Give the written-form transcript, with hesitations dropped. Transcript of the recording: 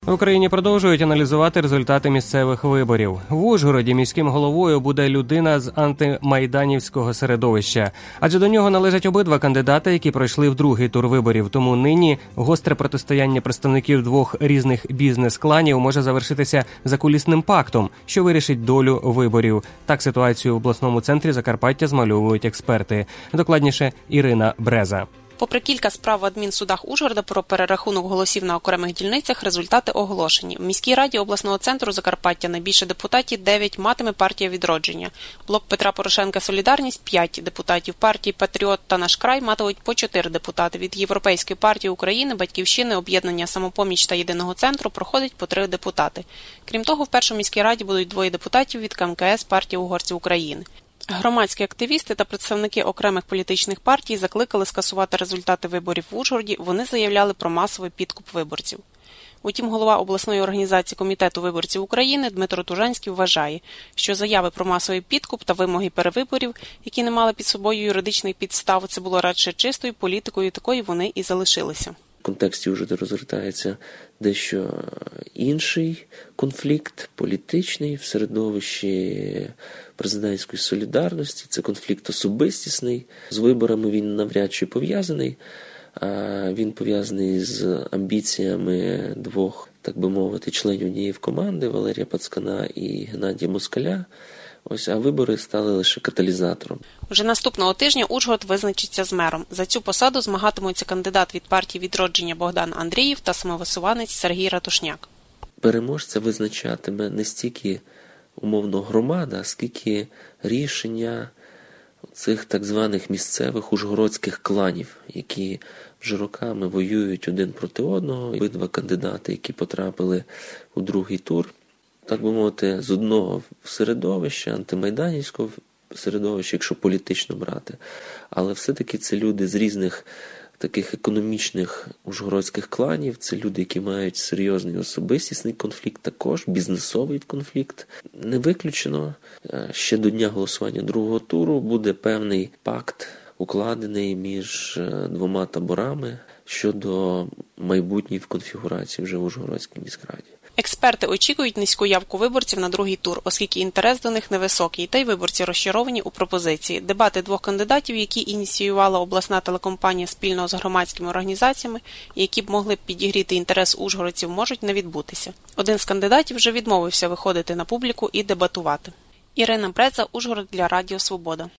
В Україні продовжують аналізувати результати місцевих виборів. В Ужгороді міським головою буде людина з антимайданівського середовища. Адже до нього належать обидва кандидати, які пройшли в другий тур виборів. Тому нині гостре протистояння представників двох різних бізнес-кланів може завершитися закулісним пактом, що вирішить долю виборів. Так ситуацію в обласному центрі Закарпаття змальовують експерти. Докладніше Ірина Бреза. Попри кілька справ в адмінсудах Ужгорода про перерахунок голосів на окремих дільницях, результати оголошені. В міській раді обласного центру Закарпаття найбільше депутатів – 9 матиме партія «Відродження». Блок Петра Порошенка «Солідарність» – 5 депутатів. Партії «Патріот» та «Наш край» матимуть по 4 депутати. Від Європейської партії України, «Батьківщини», «Об'єднання «Самопоміч» та «Єдиного центру» проходить по 3 депутати. Крім того, в першій міській раді будуть 2 депутатів від КМКС партії угорців України. Громадські активісти та представники окремих політичних партій закликали скасувати результати виборів в Ужгороді, вони заявляли про масовий підкуп виборців. Утім, голова обласної організації Комітету виборців України Дмитро Тужанський вважає, що заяви про масовий підкуп та вимоги перевиборів, які не мали під собою юридичних підстав, це було радше чистою політикою, такою вони і залишилися. В контексті Ужгорода розгортається дещо інший конфлікт, політичний, в середовищі президентської солідарності. Це конфлікт особистісний. З виборами він навряд чи пов'язаний. Він пов'язаний з амбіціями двох, так би мовити, членів однієї команди – Валерія Пацкана і Геннадія Москаля. А вибори стали лише каталізатором. Вже наступного тижня Ужгород визначиться з мером. За цю посаду змагатимуться кандидат від партії «Відродження» Богдан Андріїв та самовисуванець Сергій Ратушняк. Переможця визначатиме не стільки умовно громада, скільки рішення цих так званих місцевих ужгородських кланів, які вже роками воюють один проти одного. Обидва кандидати, які потрапили у другий тур, так би мовити, з одного середовища, антимайданівського середовища, якщо політично брати. Але все-таки це люди з різних таких економічних ужгородських кланів, це люди, які мають серйозний особистісний конфлікт, також бізнесовий конфлікт. Не виключено, ще до дня голосування другого туру буде певний пакт, укладений між двома таборами щодо майбутньої конфігурації вже в Ужгородській міськраді. Експерти очікують низьку явку виборців на другий тур, оскільки інтерес до них невисокий, та й виборці розчаровані у пропозиції. Дебати двох кандидатів, які ініціювала обласна телекомпанія спільно з громадськими організаціями, які б могли б підігріти інтерес ужгородців, можуть не відбутися. Один з кандидатів вже відмовився виходити на публіку і дебатувати. Ірина Бреза, Ужгород, для Радіо Свобода.